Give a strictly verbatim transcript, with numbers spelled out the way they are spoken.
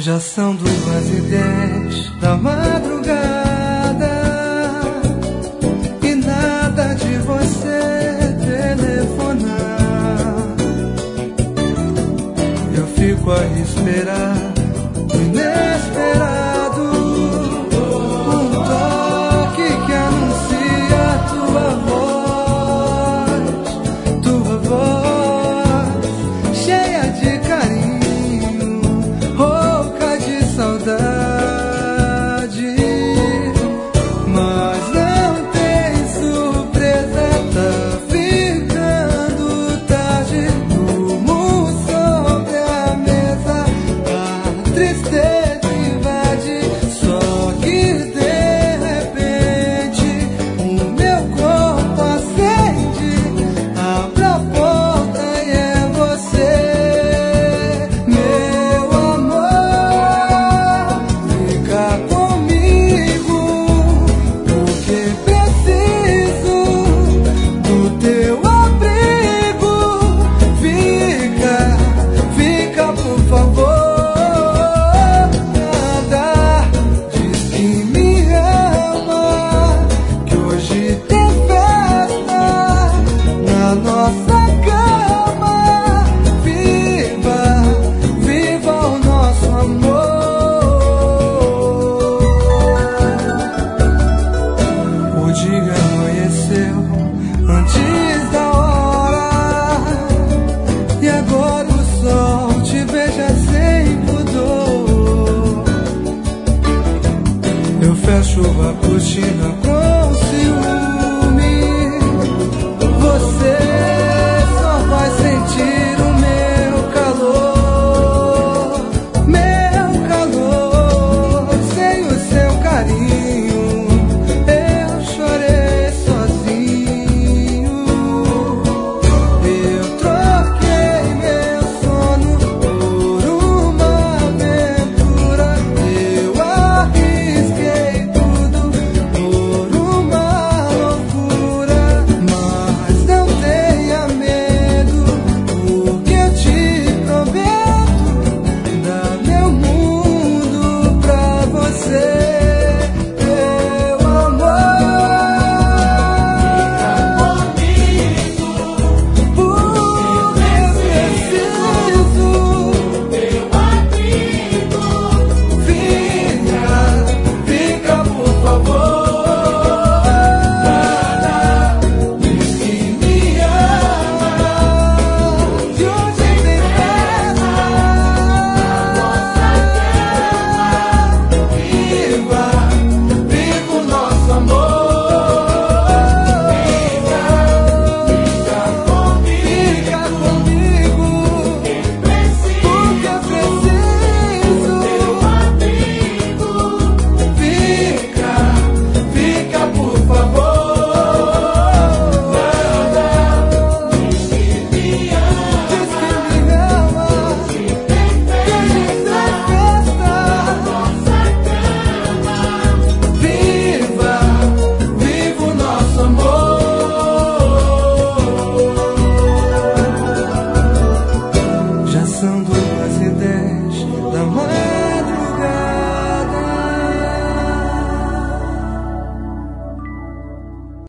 Já são duas e dez da madrugada e nada de você telefonar. Eu fico a esperar o inesperado, um toque que anuncia tua voz, tua voz cheia de carinho, rouca de saudade. Mas não tem surpresa, tá ficando tarde. Durmo sobre a mesa, a tristeza invade. Só que de repente o meu corpo acende, abre a porta e é você, meu amor. Fica comigo, porque preciso do teu abrigo. Fica, fica por favor. Nada, diz que me ama, que hoje tem festa na nossa cama. Viva, viva o nosso amor. O dia amanheceu antes da hora e agora o sol te beija sem pudor. Eu fecho a cortina pra